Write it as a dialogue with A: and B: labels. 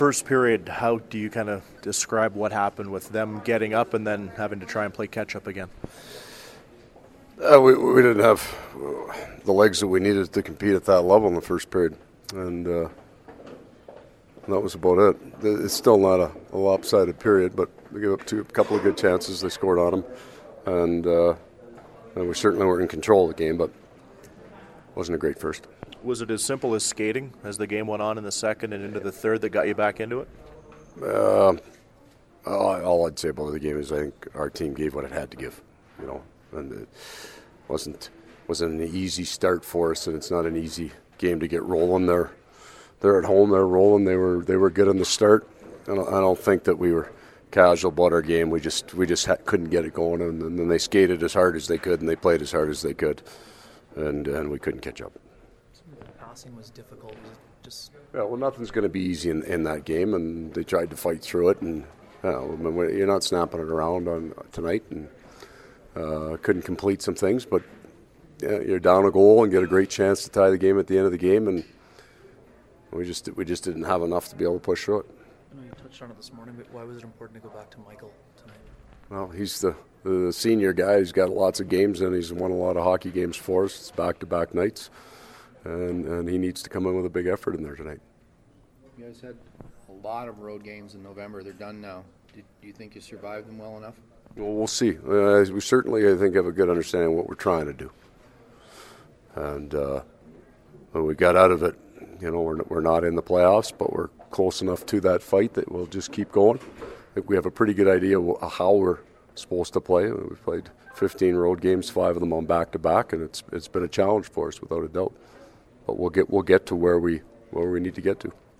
A: First period, how do you kind of describe what happened with them getting up and then having to try and play catch-up again?
B: We didn't have the legs that we needed to compete at that level in the first period, and that was about it. It's still not a lopsided period, but we gave up a couple of good chances. They scored on them, and we certainly were in control of the game, but it wasn't a great first.
A: Was it as simple as skating as the game went on in the second and into the third that got you back into it?
B: All I'd say about the game is I think our team gave what it had to give, and it wasn't an easy start for us, and it's not an easy game to get rolling. They're at home, they're rolling. They were good in the start. I don't think that we were casual about our game. We just couldn't get it going, and then they skated as hard as they could, and they played as hard as they could, and we couldn't catch up.
C: Passing was difficult. Was it just?
B: Yeah, well, nothing's going to be easy in that game, and they tried to fight through it, and you're not snapping it around on tonight, and couldn't complete some things, but you're down a goal and get a great chance to tie the game at the end of the game, and we just didn't have enough to be able to push through it.
C: I know you touched on it this morning, but why was it important to go back to Michael tonight?
B: Well, he's the senior guy. He's got lots of games, and he's won a lot of hockey games for us. It's back-to-back nights. And he needs to come in with a big effort in there tonight.
D: You guys had a lot of road games in November. They're done now. Do you think you survived them well enough?
B: Well, we'll see. We certainly, I think, have a good understanding of what we're trying to do. And when we got out of it, we're not in the playoffs, but we're close enough to that fight that we'll just keep going. I think we have a pretty good idea of how we're supposed to play. We've played 15 road games, 5 of them on back-to-back, and it's been a challenge for us without a doubt. But we'll get to where we need to get to.